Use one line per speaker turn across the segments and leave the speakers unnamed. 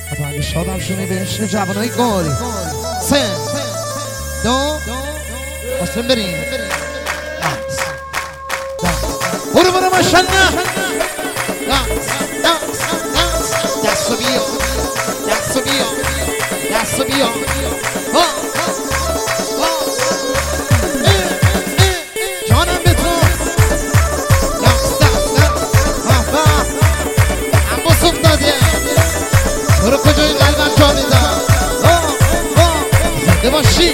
اگه شادم شونی بهش جوانای گل 3 2 اصلا بریم برو برو ماشالله دستو بیا دستو بیا دستو بیا جانم به تو عباس افتاده تو رو کجای قلبم جا میدم زنده باشی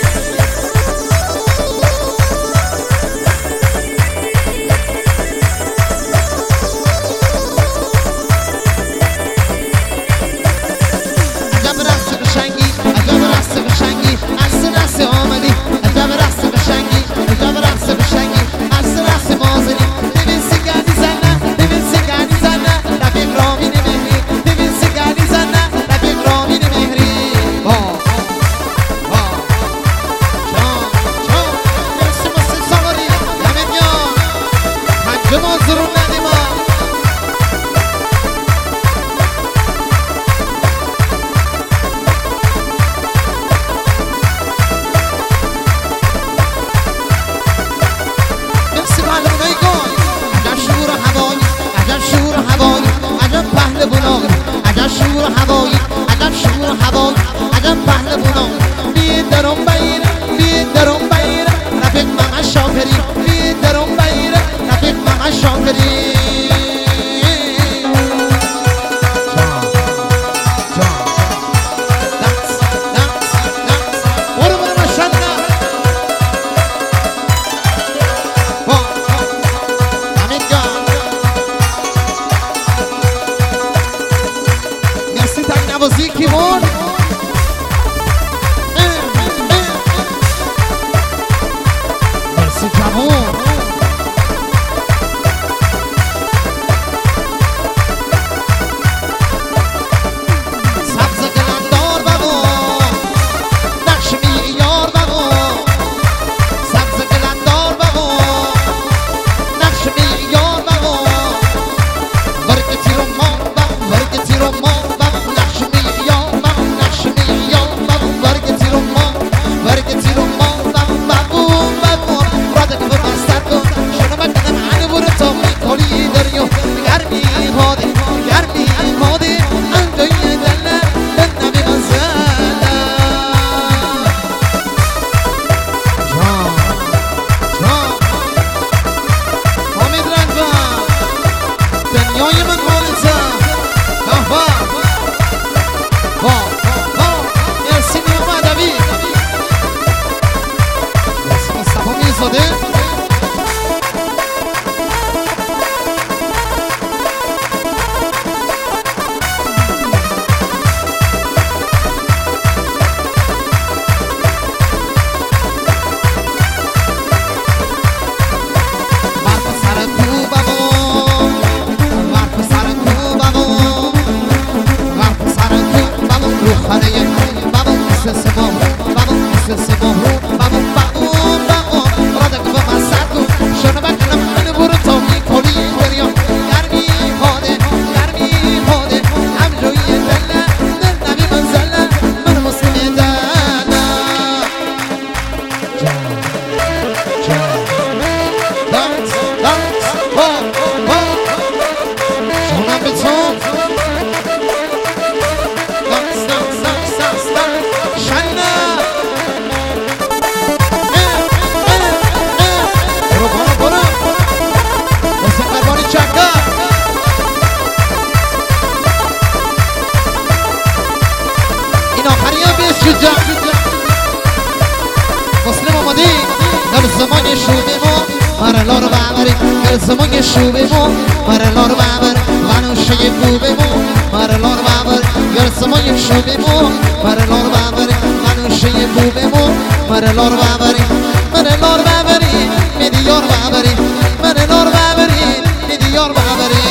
زمان شوبمو مرلار بابر وانوشه خوبمو مرلار بابر گر زمان شوبمو مرلار بابر وانوشه خوبمو مرلار بابری مرلار بابری میدیار بابری مرلار بابری میدیار بابری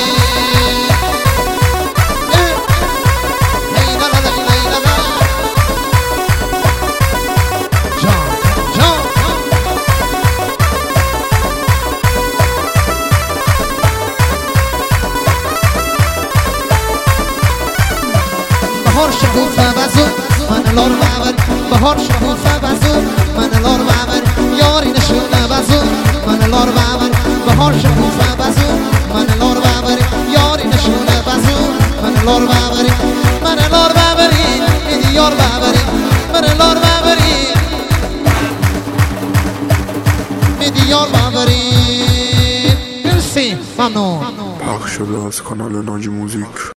بهار شکوفه بزو من لار بابر بهار شکوفه بزو من لار بابر یاری نشونه بزو من لار بابر بهار شکوفه بزو من لار بابر یاری نشونه بزو من لار بابر من لار بابری میدی یار بابری من لار بابری میدی یار بابری مرسی ممنون
پخش شده از کانال ناجی موزیک.